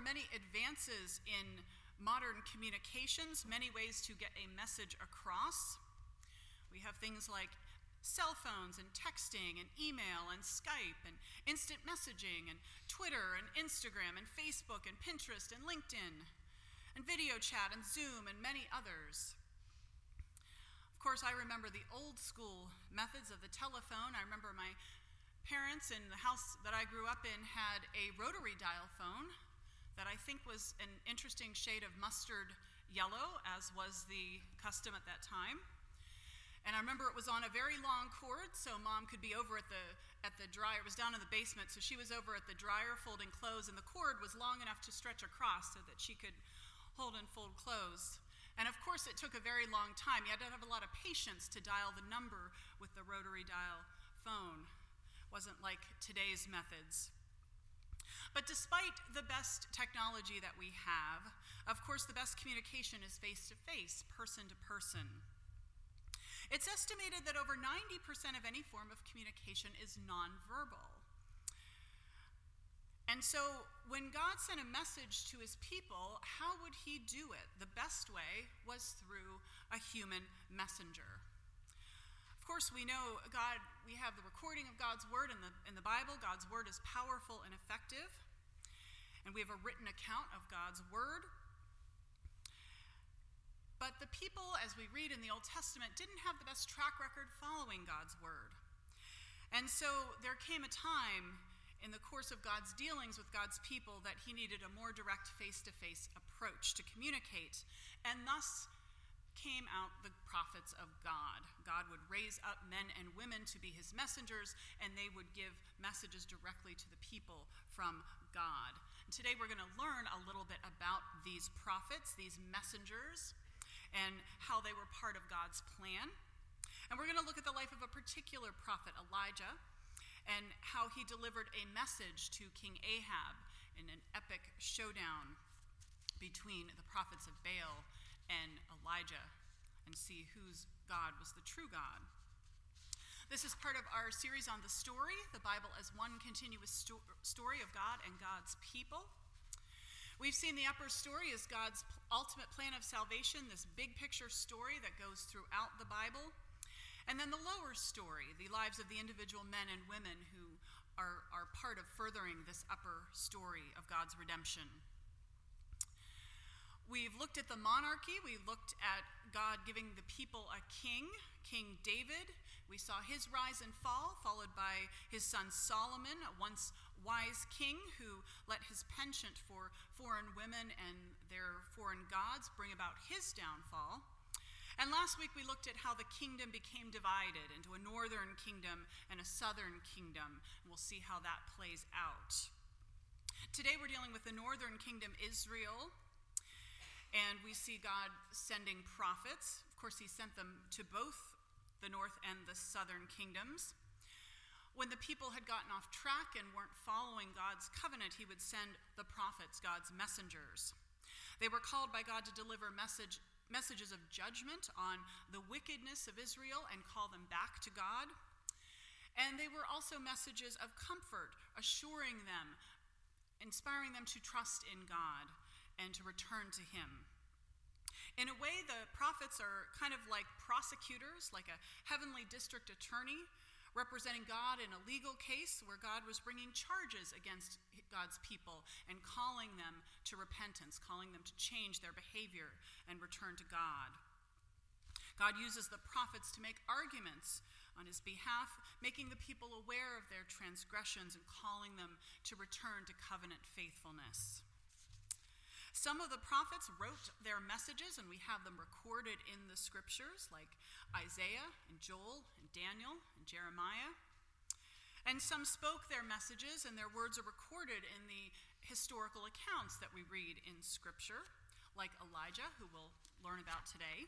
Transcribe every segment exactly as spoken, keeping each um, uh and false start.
many advances in modern communications, many ways to get a message across. We have things like cell phones and texting and email and Skype and instant messaging and Twitter and Instagram and Facebook and Pinterest and LinkedIn and video chat and Zoom and many others. Of course, I remember the old school methods of the telephone. I remember my parents in the house that I grew up in had a rotary dial phone that I think was an interesting shade of mustard yellow, as was the custom at that time. And I remember it was on a very long cord, so Mom could be over at the at the dryer. It was down in the basement, so she was over at the dryer folding clothes, and the cord was long enough to stretch across so that she could hold and fold clothes. And of course, it took a very long time. You had to have a lot of patience to dial the number with the rotary dial phone. It wasn't like today's methods. But despite the best technology that we have, of course, the best communication is face-to-face, person-to-person. It's estimated that over ninety percent of any form of communication is nonverbal. And so when God sent a message to his people, how would he do it? The best way was through a human messenger. Of course, we know God, we have the recording of God's word in the, in the Bible. God's word is powerful and effective. And we have a written account of God's word. But the people, as we read in the Old Testament, didn't have the best track record following God's word. And so there came a time in the course of God's dealings with God's people that he needed a more direct face-to-face approach to communicate. And thus came out the prophets of God. God would raise up men and women to be his messengers, and they would give messages directly to the people from God. And today we're going to learn a little bit about these prophets, these messengers, and how they were part of God's plan. And we're going to look at the life of a particular prophet, Elijah, and how he delivered a message to King Ahab in an epic showdown between the prophets of Baal and Elijah, and see whose God was the true God. This is part of our series on the story, the Bible as one continuous sto- story of God and God's people. We've seen the upper story as God's ultimate plan of salvation, this big picture story that goes throughout the Bible. And then the lower story, the lives of the individual men and women who are, are part of furthering this upper story of God's redemption. We've looked at the monarchy. We looked at God giving the people a king, King David. We saw his rise and fall, followed by his son Solomon, a once wise king who let his penchant for foreign women and their foreign gods bring about his downfall. And last week we looked at how the kingdom became divided into a northern kingdom and a southern kingdom. And we'll see how that plays out. Today we're dealing with the northern kingdom, Israel. And we see God sending prophets. Of course, he sent them to both the north and the southern kingdoms. When the people had gotten off track and weren't following God's covenant, he would send the prophets, God's messengers. They were called by God to deliver message, messages of judgment on the wickedness of Israel and call them back to God. And they were also messages of comfort, assuring them, inspiring them to trust in God and to return to him. In a way, the prophets are kind of like prosecutors, like a heavenly district attorney, representing God in a legal case where God was bringing charges against God's people and calling them to repentance, calling them to change their behavior and return to God. God uses the prophets to make arguments on his behalf, making the people aware of their transgressions and calling them to return to covenant faithfulness. Some of the prophets wrote their messages, and we have them recorded in the scriptures, like Isaiah and Joel and Daniel and Jeremiah. And some spoke their messages, and their words are recorded in the historical accounts that we read in scripture, like Elijah, who we'll learn about today.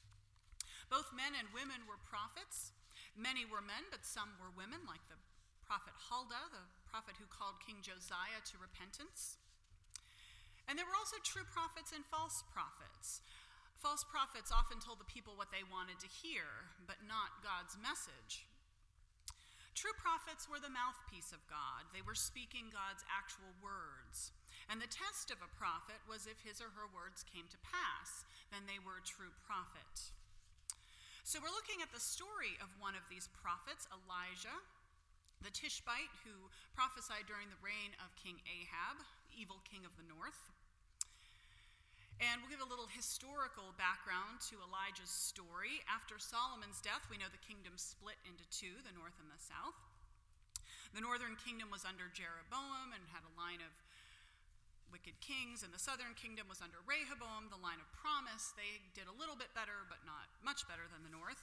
Both men and women were prophets. Many were men, but some were women, like the prophet Huldah, the prophet who called King Josiah to repentance. And there were also true prophets and false prophets. False prophets often told the people what they wanted to hear, but not God's message. True prophets were the mouthpiece of God. They were speaking God's actual words. And the test of a prophet was if his or her words came to pass, then they were a true prophet. So we're looking at the story of one of these prophets, Elijah, the Tishbite, who prophesied during the reign of King Ahab, the evil king of the north. And we'll give a little historical background to Elijah's story. After Solomon's death, we know the kingdom split into two, the north and the south. The northern kingdom was under Jeroboam and had a line of wicked kings, and the southern kingdom was under Rehoboam, the line of promise. They did a little bit better, but not much better than the north.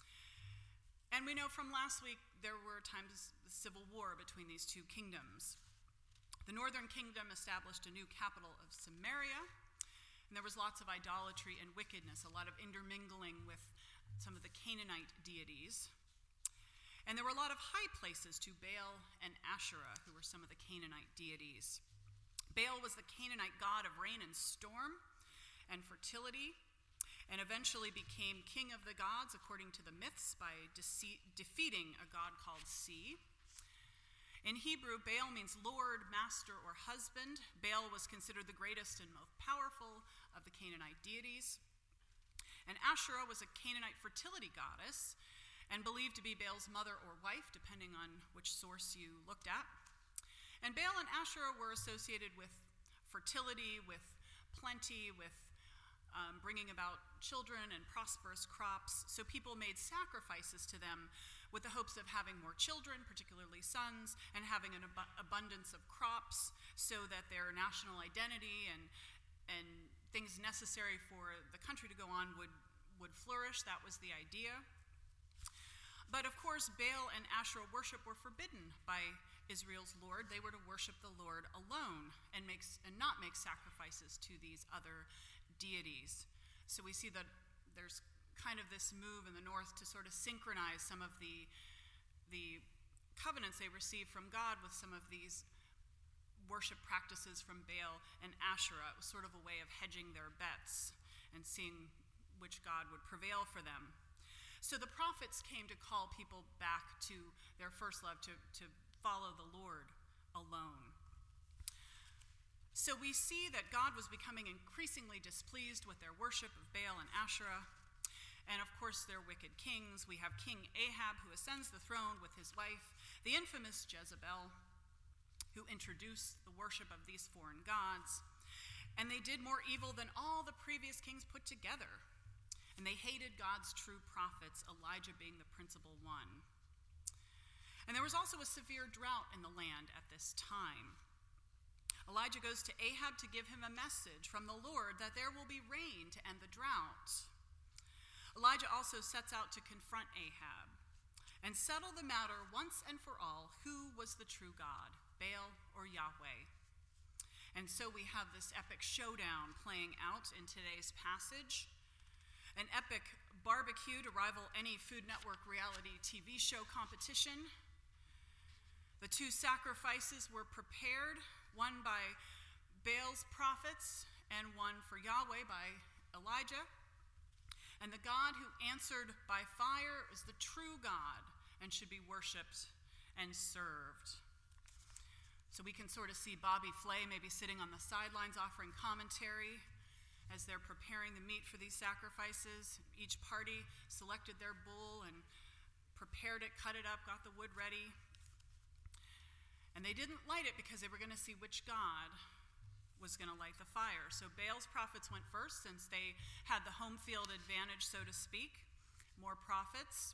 And we know from last week there were times of civil war between these two kingdoms. The northern kingdom established a new capital of Samaria, and there was lots of idolatry and wickedness, a lot of intermingling with some of the Canaanite deities. And there were a lot of high places to Baal and Asherah, who were some of the Canaanite deities. Baal was the Canaanite god of rain and storm and fertility, and eventually became king of the gods, according to the myths, by dece- defeating a god called Sea. In Hebrew, Baal means Lord, Master, or Husband. Baal was considered the greatest and most powerful of the Canaanite deities. And Asherah was a Canaanite fertility goddess and believed to be Baal's mother or wife, depending on which source you looked at. And Baal and Asherah were associated with fertility, with plenty, with um, bringing about children and prosperous crops. So people made sacrifices to them with the hopes of having more children, particularly sons, and having an ab- abundance of crops so that their national identity and, and things necessary for the country to go on would, would flourish. That was the idea. But of course, Baal and Asherah worship were forbidden by Israel's Lord. They were to worship the Lord alone and, make, and not make sacrifices to these other deities. So we see that there's kind of this move in the north to sort of synchronize some of the, the covenants they received from God with some of these worship practices from Baal and Asherah. It was sort of a way of hedging their bets and seeing which God would prevail for them. So the prophets came to call people back to their first love, to, to follow the Lord alone. So we see that God was becoming increasingly displeased with their worship of Baal and Asherah, and of course their wicked kings. We have King Ahab, who ascends the throne with his wife, the infamous Jezebel, who introduced the worship of these foreign gods. And they did more evil than all the previous kings put together. And they hated God's true prophets, Elijah being the principal one. And there was also a severe drought in the land at this time. Elijah goes to Ahab to give him a message from the Lord that there will be rain to end the drought. Elijah also sets out to confront Ahab and settle the matter once and for all, who was the true God, Baal or Yahweh. And so we have this epic showdown playing out in today's passage. An epic barbecue to rival any Food Network reality T V show competition. The two sacrifices were prepared, one by Baal's prophets and one for Yahweh by Elijah. And the God who answered by fire is the true God and should be worshipped and served. So we can sort of see Bobby Flay maybe sitting on the sidelines offering commentary as they're preparing the meat for these sacrifices. Each party selected their bull and prepared it, cut it up, got the wood ready. And they didn't light it because they were going to see which God was going to light the fire. So Baal's prophets went first, since they had the home field advantage, so to speak, more prophets.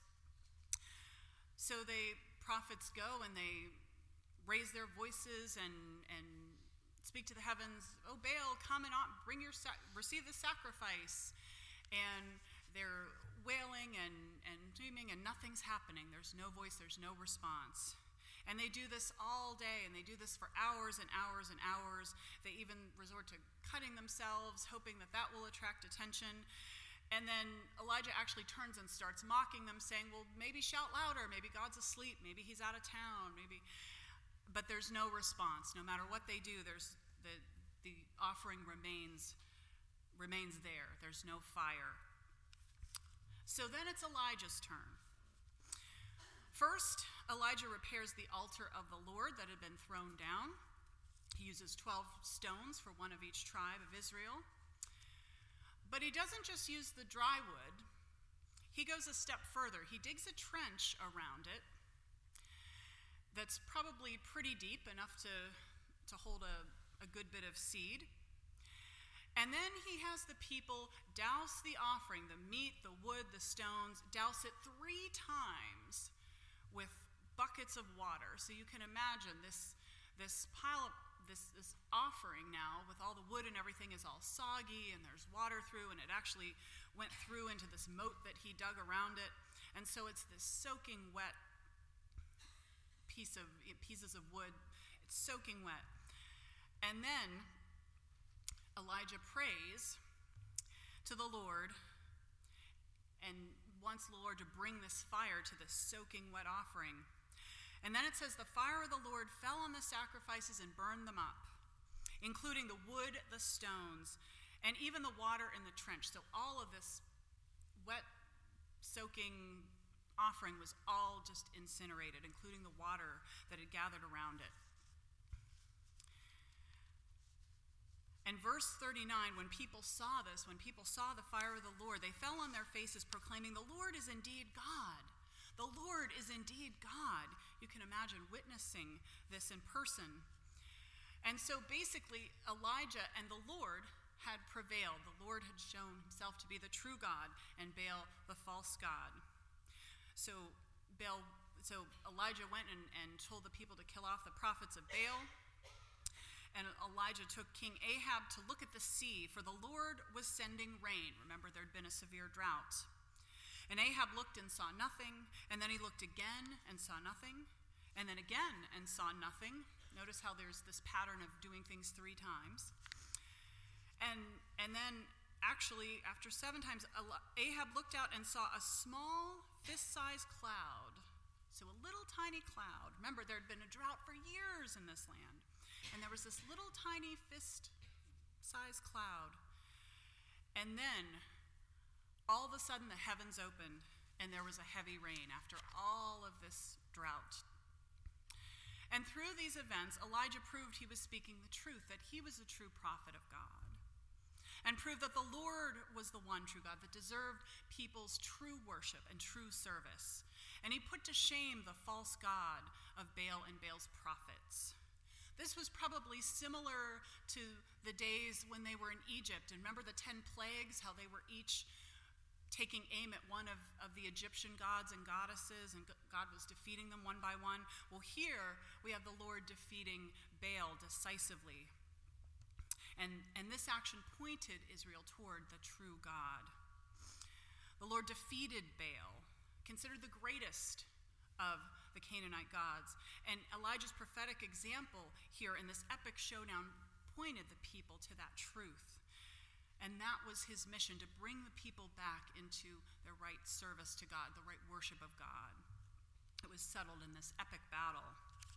So they prophets go and they raise their voices and, and speak to the heavens. Oh, Baal, come and bring your sa- receive the sacrifice. And they're wailing and, and screaming, and nothing's happening. There's no voice, there's no response. And they do this all day, and they do this for hours and hours and hours. They even resort to cutting themselves, hoping that that will attract attention. And then Elijah actually turns and starts mocking them, saying, well, maybe shout louder, maybe God's asleep, maybe he's out of town, maybe. But there's no response. No matter what they do, there's the, the offering remains, remains there. There's no fire. So then it's Elijah's turn. First, Elijah repairs the altar of the Lord that had been thrown down. He uses twelve stones for one of each tribe of Israel. But he doesn't just use the dry wood. He goes a step further. He digs a trench around it that's probably pretty deep, enough to, to hold a, a good bit of seed. And then he has the people douse the offering, the meat, the wood, the stones, douse it three times with buckets of water. So you can imagine this, this pile of This, this offering now with all the wood and everything is all soggy, and there's water through, and it actually went through into this moat that he dug around it. And so it's this soaking wet piece of pieces of wood. It's soaking wet. And then Elijah prays to the Lord and wants the Lord to bring this fire to this soaking wet offering. And then it says, the fire of the Lord fell on the sacrifices and burned them up, including the wood, the stones, and even the water in the trench. So all of this wet, soaking offering was all just incinerated, including the water that had gathered around it. And verse thirty-nine, when people saw this, when people saw the fire of the Lord, they fell on their faces proclaiming, the Lord is indeed God. The Lord is indeed God. You can imagine witnessing this in person. And so basically, Elijah and the Lord had prevailed. The Lord had shown himself to be the true God and Baal the false god. So Baal, so Elijah went and, and told the people to kill off the prophets of Baal. And Elijah took King Ahab to look at the sea, for the Lord was sending rain. Remember, there had been a severe drought. And Ahab looked and saw nothing, and then he looked again and saw nothing, and then again and saw nothing. Notice how there's this pattern of doing things three times. And, and then, actually, after seven times, Ahab looked out and saw a small fist-sized cloud. So a little tiny cloud. Remember, there had been a drought for years in this land. And there was this little tiny fist-sized cloud. And then all of a sudden, the heavens opened, and there was a heavy rain after all of this drought. And through these events, Elijah proved he was speaking the truth, that he was the true prophet of God, and proved that the Lord was the one true God that deserved people's true worship and true service. And he put to shame the false god of Baal and Baal's prophets. This was probably similar to the days when they were in Egypt. And remember the ten plagues, how they were each taking aim at one of, of the Egyptian gods and goddesses, and God was defeating them one by one. Well, here we have the Lord defeating Baal decisively. And, and this action pointed Israel toward the true God. The Lord defeated Baal, considered the greatest of the Canaanite gods. And Elijah's prophetic example here in this epic showdown pointed the people to that truth. And that was his mission, to bring the people back into their right service to God, the right worship of God. It was settled in this epic battle.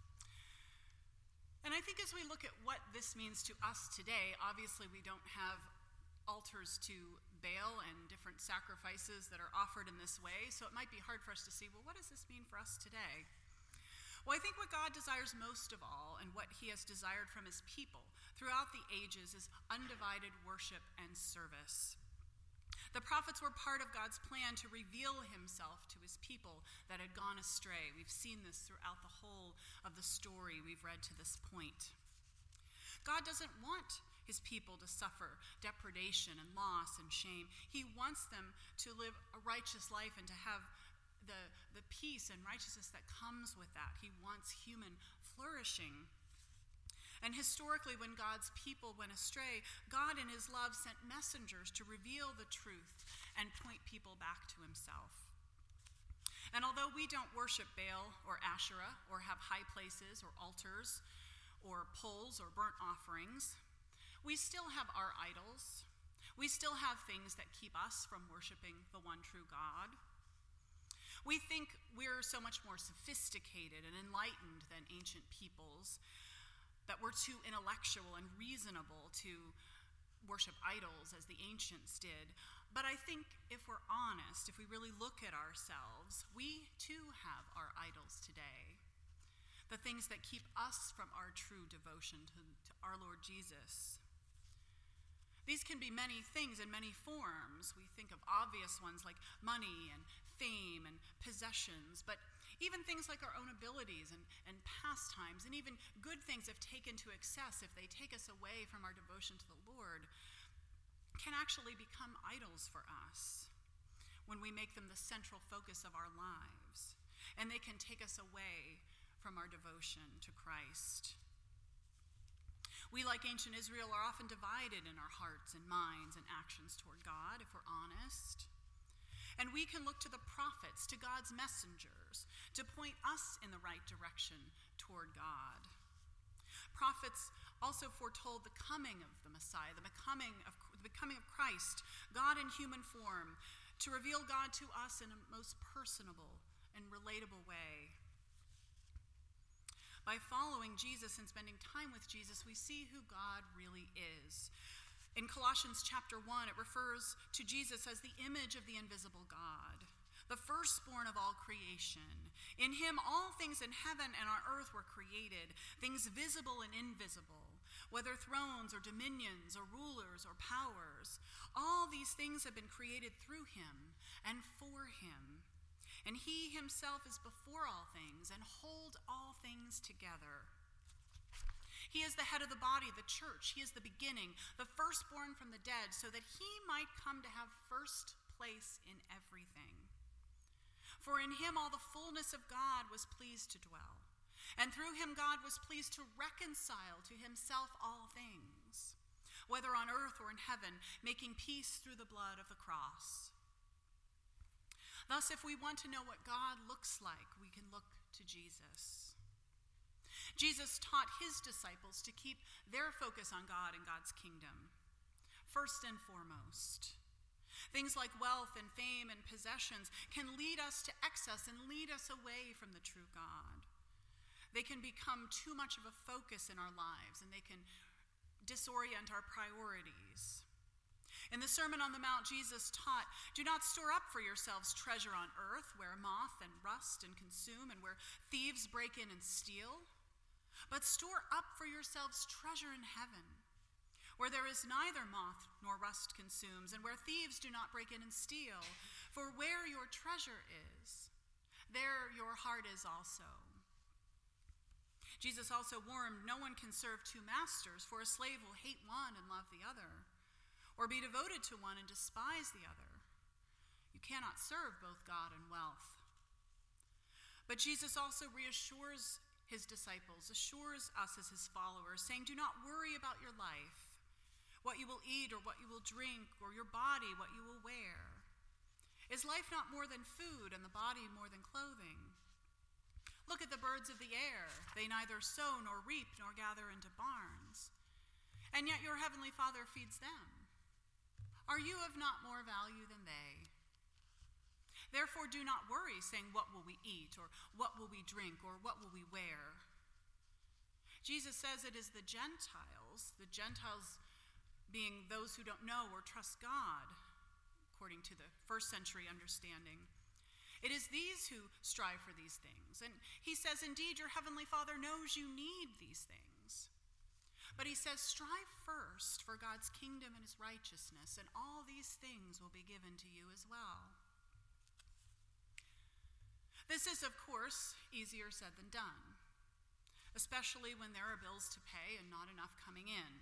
And I think as we look at what this means to us today, obviously we don't have altars to Baal and different sacrifices that are offered in this way, so it might be hard for us to see, well, what does this mean for us today? Well, I think what God desires most of all, and what he has desired from his people throughout the ages, is undivided worship and service. The prophets were part of God's plan to reveal himself to his people that had gone astray. We've seen this throughout the whole of the story we've read to this point. God doesn't want his people to suffer depredation and loss and shame. He wants them to live a righteous life and to have the, the peace and righteousness that comes with that. He wants human flourishing. And historically, when God's people went astray, God in his love sent messengers to reveal the truth and point people back to himself. And although we don't worship Baal or Asherah or have high places or altars or poles or burnt offerings, we still have our idols. We still have things that keep us from worshiping the one true God. We think we're so much more sophisticated and enlightened than ancient peoples, that we're too intellectual and reasonable to worship idols as the ancients did. But I think if we're honest, if we really look at ourselves, we too have our idols today. The things that keep us from our true devotion to, to our Lord Jesus. These can be many things in many forms. We think of obvious ones like money and fame and possessions, but even things like our own abilities and, and pastimes, and even good things if taken to excess, if they take us away from our devotion to the Lord, can actually become idols for us when we make them the central focus of our lives, and they can take us away from our devotion to Christ. We, like ancient Israel, are often divided in our hearts and minds and actions toward God, if we're honest. And we can look to the prophets, to God's messengers, to point us in the right direction toward God. Prophets also foretold the coming of the Messiah, the becoming of, the becoming of Christ, God in human form, to reveal God to us in a most personable and relatable way. By following Jesus and spending time with Jesus, we see who God really is. In Colossians chapter one, it refers to Jesus as the image of the invisible God, the firstborn of all creation. In him, all things in heaven and on earth were created, things visible and invisible, whether thrones or dominions or rulers or powers. All these things have been created through him and for him. And he himself is before all things and holds all things together. He is the head of the body, the church. He is the beginning, the firstborn from the dead, so that he might come to have first place in everything. For in him all the fullness of God was pleased to dwell, and through him God was pleased to reconcile to himself all things, whether on earth or in heaven, making peace through the blood of the cross. Thus, if we want to know what God looks like, we can look to Jesus. Jesus taught his disciples to keep their focus on God and God's kingdom, first and foremost. Things like wealth and fame and possessions can lead us to excess and lead us away from the true God. They can become too much of a focus in our lives, and they can disorient our priorities. In the Sermon on the Mount, Jesus taught, "Do not store up for yourselves treasure on earth, where moth and rust and consume, and where thieves break in and steal. But store up for yourselves treasure in heaven, where there is neither moth nor rust consumes, and where thieves do not break in and steal. For where your treasure is, there your heart is also." Jesus also warned, "No one can serve two masters, for a slave will hate one and love the other, or be devoted to one and despise the other. You cannot serve both God and wealth." But Jesus also reassures his disciples, assures us as his followers, saying, "Do not worry about your life, what you will eat or what you will drink, or your body, what you will wear. Is life not more than food, and the body more than clothing? Look at the birds of the air. They neither sow nor reap nor gather into barns, and yet your heavenly Father feeds them. Are you of not more value than they? Therefore do not worry, saying, 'What will we eat?' or 'What will we drink?' or 'What will we wear?'" Jesus says it is the Gentiles, the Gentiles being those who don't know or trust God, according to the first century understanding. It is these who strive for these things. And he says, "Indeed, your heavenly Father knows you need these things." But he says, "Strive first for God's kingdom and his righteousness, and all these things will be given to you as well." This is, of course, easier said than done, especially when there are bills to pay and not enough coming in.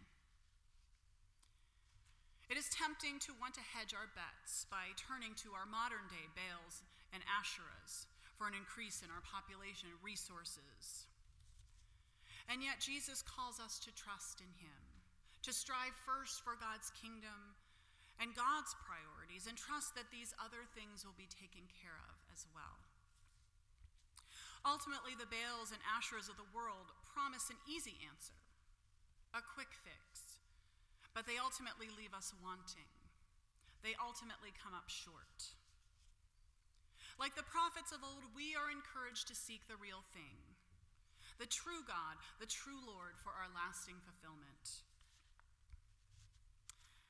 It is tempting to want to hedge our bets by turning to our modern-day Baals and Asherahs for an increase in our population and resources. And yet Jesus calls us to trust in him, to strive first for God's kingdom and God's priorities, and trust that these other things will be taken care of as well. Ultimately, the Baals and Asherahs of the world promise an easy answer, a quick fix, but they ultimately leave us wanting. They ultimately come up short. Like the prophets of old, we are encouraged to seek the real thing, the true God, the true Lord, for our lasting fulfillment.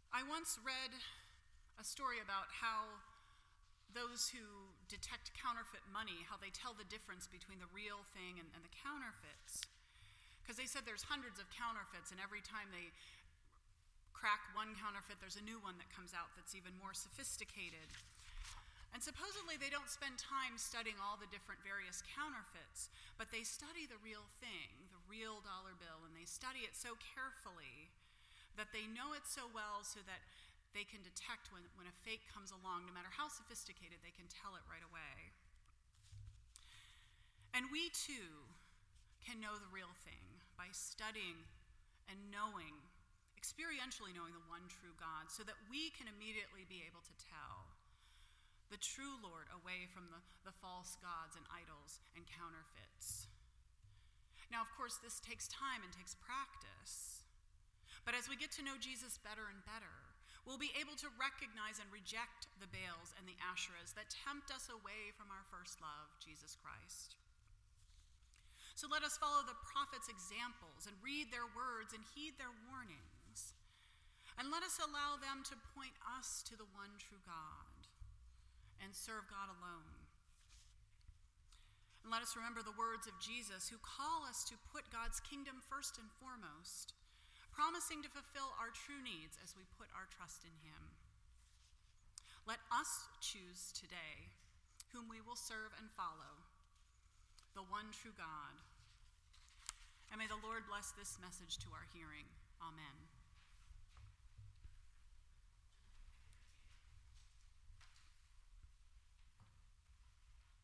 I once read a story about how those who detect counterfeit money, how they tell the difference between the real thing and, and the counterfeits. Because they said there's hundreds of counterfeits, and every time they crack one counterfeit, there's a new one that comes out that's even more sophisticated. And supposedly they don't spend time studying all the different various counterfeits, but they study the real thing, the real dollar bill, and they study it so carefully that they know it so well so that they can detect when, when a fake comes along. No matter how sophisticated, they can tell it right away. And we too can know the real thing by studying and knowing, experientially knowing the one true God, so that we can immediately be able to tell the true Lord away from the, the false gods and idols and counterfeits. Now, of course, this takes time and takes practice. But as we get to know Jesus better and better, we'll be able to recognize and reject the Baals and the Asherahs that tempt us away from our first love, Jesus Christ. So let us follow the prophets' examples and read their words and heed their warnings. And let us allow them to point us to the one true God and serve God alone. And let us remember the words of Jesus, who call us to put God's kingdom first and foremost, promising to fulfill our true needs as we put our trust in him. Let us choose today whom we will serve and follow, the one true God. And may the Lord bless this message to our hearing. Amen.